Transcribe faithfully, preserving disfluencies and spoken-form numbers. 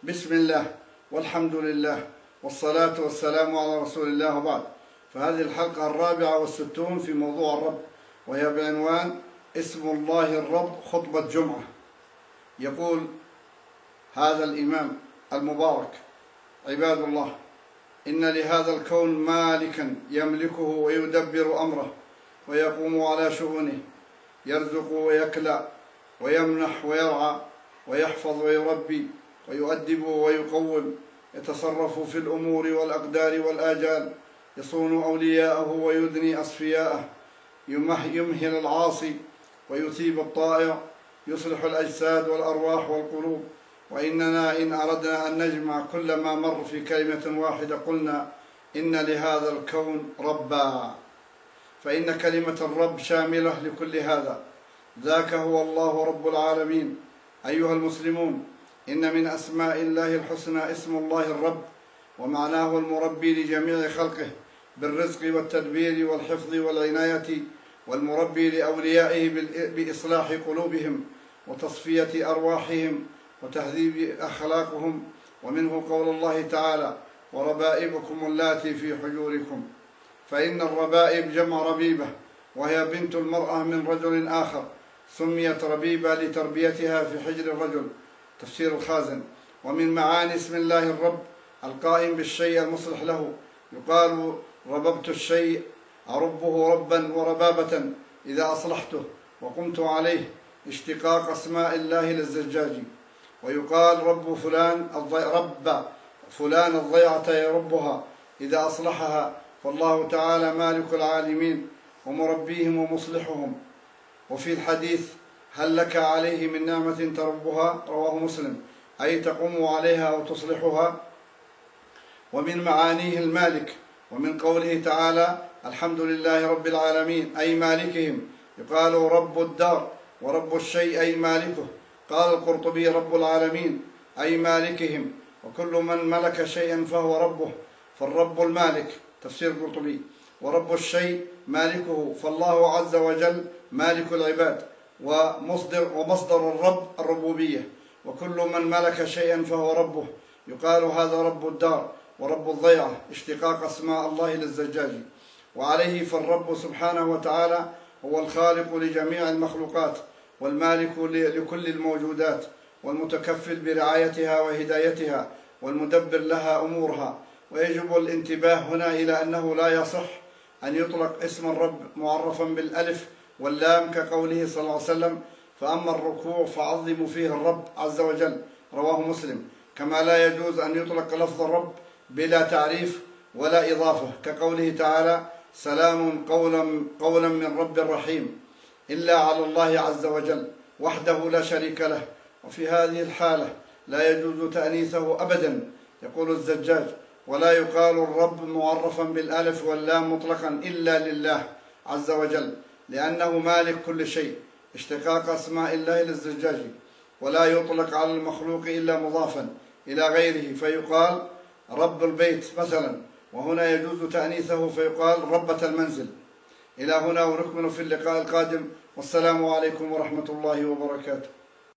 بسم الله والحمد لله والصلاة والسلام على رسول الله وبعد. فهذه الحلقة الرابعة والستون في موضوع الرب، وهي بعنوان اسم الله الرب خطبة جمعة. يقول هذا الإمام المبارك: عباد الله، إن لهذا الكون مالكا يملكه ويدبر أمره ويقوم على شؤونه، يرزق ويكلأ ويمنح ويرعى ويحفظ ويربي ويؤدب ويقوم، يتصرف في الأمور والأقدار والآجال، يصون أولياءه ويدني أصفياءه، يمهل العاصي ويثيب الطائع، يصلح الأجساد والأرواح والقلوب. وإننا إن أردنا أن نجمع كل ما مر في كلمة واحدة قلنا إن لهذا الكون ربا، فإن كلمة الرب شاملة لكل هذا. ذاك هو الله رب العالمين. أيها المسلمون، إن من أسماء الله الحسنى اسم الله الرب، ومعناه المربي لجميع خلقه بالرزق والتدبير والحفظ والعناية، والمربي لأوليائه بإصلاح قلوبهم وتصفية أرواحهم وتهذيب أخلاقهم. ومنه قول الله تعالى: وربائبكم اللاتي في حجوركم. فإن الربائب جمع ربيبة، وهي بنت المرأة من رجل آخر، سميت ربيبة لتربيتها في حجر الرجل. تفسير الخازن. ومن معاني اسم الله الرب القائم بالشيء المصلح له، يقال رببت الشيء، أربه ربا وربابة إذا أصلحته وقمت عليه، اشتقاق أسماء الله للزجاج. ويقال رب فلان رب فلان الضيعة يربها إذا أصلحها، فالله تعالى مالك العالمين ومربيهم ومصلحهم. وفي الحديث: هل لك عليه من نعمة تربها؟ رواه مسلم، أي تقوم عليها وتصلحها. ومن معانيه المالك. ومن قوله تعالى: الحمد لله رب العالمين، أي مالكهم. يقال رب الدار ورب الشيء أي مالكه. قال القرطبي: رب العالمين أي مالكهم، وكل من ملك شيئا فهو ربه، فالرب المالك. تفسير القرطبي. ورب الشيء مالكه، فالله عز وجل مالك العباد، ومصدر ومصدر الرب الربوبية، وكل من ملك شيئا فهو ربه. يقال هذا رب الدار ورب الضيعة، اشتقاق أسماء الله للزجاج. وعليه فالرب سبحانه وتعالى هو الخالق لجميع المخلوقات، والمالك لكل الموجودات، والمتكفل برعايتها وهدايتها، والمدبر لها أمورها. ويجب الانتباه هنا إلى أنه لا يصح أن يطلق اسم الرب معرفا بالألف واللام كقوله صلى الله عليه وسلم: فأما الركوع فعظموا فيه الرب عز وجل، رواه مسلم. كما لا يجوز أن يطلق لفظ الرب بلا تعريف ولا إضافة كقوله تعالى: سلام قولا, قولا من رب رحيم، إلا على الله عز وجل وحده لا شريك له. وفي هذه الحالة لا يجوز تأنيثه أبدا. يقول الزجاج: ولا يقال الرب معرفا بالألف واللام مطلقا إلا لله عز وجل، لأنه مالك كل شيء، اشتقاق أسماء الله للزجاج. ولا يطلق على المخلوق إلا مضافا إلى غيره، فيقال رب البيت مثلا، وهنا يجوز تأنيثه فيقال ربة المنزل. إلى هنا ونكمل في اللقاء القادم، والسلام عليكم ورحمة الله وبركاته.